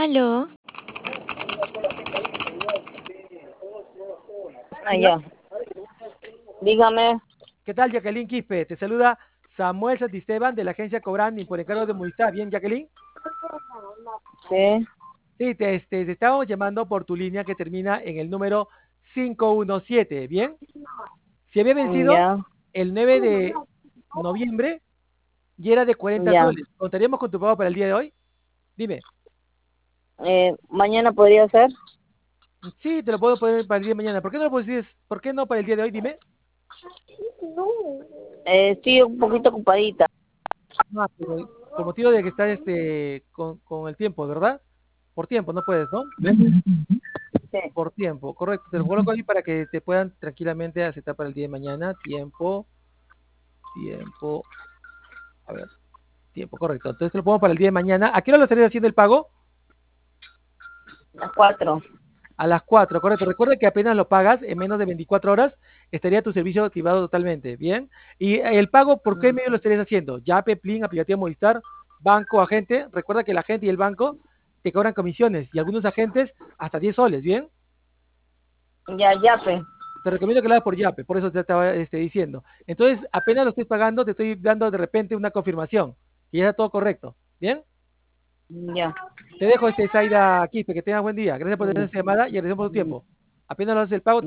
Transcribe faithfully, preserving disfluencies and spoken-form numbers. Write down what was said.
Aló. Ah, ya. Dígame. ¿Qué tal, Jacqueline Quispe? Te saluda Samuel Santisteban de la agencia Cobrani por encargo de Movistar. ¿Bien, Jacqueline? Sí. Sí, te, este, te estábamos llamando por tu línea que termina en el número quinientos diecisiete. ¿Bien? Se había vencido Ya. el nueve de noviembre y era de cuarenta Ya. soles. ¿Contaríamos con tu pago para el día de hoy? Dime. Eh, mañana podría ser. Sí, te lo puedo poner para el día de mañana. ¿Por qué no lo puedes, ¿por qué no para el día de hoy? Dime. Eh, estoy un poquito ocupadita. Ah, pero por motivo de que estás este, con, con el tiempo, ¿verdad? Por tiempo, no puedes, ¿no? Sí. Por tiempo, correcto. Te lo coloco ahí para que te puedan tranquilamente aceptar para el día de mañana. Tiempo, tiempo, a ver, tiempo, correcto. Entonces te lo pongo para el día de mañana. ¿A qué hora lo estarías haciendo el pago? Las cuatro. A las cuatro, correcto. Recuerda que apenas lo pagas, en menos de veinticuatro horas estaría tu servicio activado totalmente, ¿bien? Y el pago, ¿por qué medio lo estarías haciendo? Yape, Plin, aplicativo Movistar, banco, agente. Recuerda que el agente y el banco te cobran comisiones y algunos agentes hasta diez soles, ¿bien? Ya, ya, pe. Te recomiendo que lo hagas por Yape, por eso te estaba este, diciendo. Entonces, apenas lo estés pagando, te estoy dando de repente una confirmación, que ya está todo correcto, ¿bien? Ya. Te dejo, este, Zaida Quispe, que tengas buen día. Gracias por tener esta llamada y agradecemos por tu tiempo. Apenas lo haces el pago,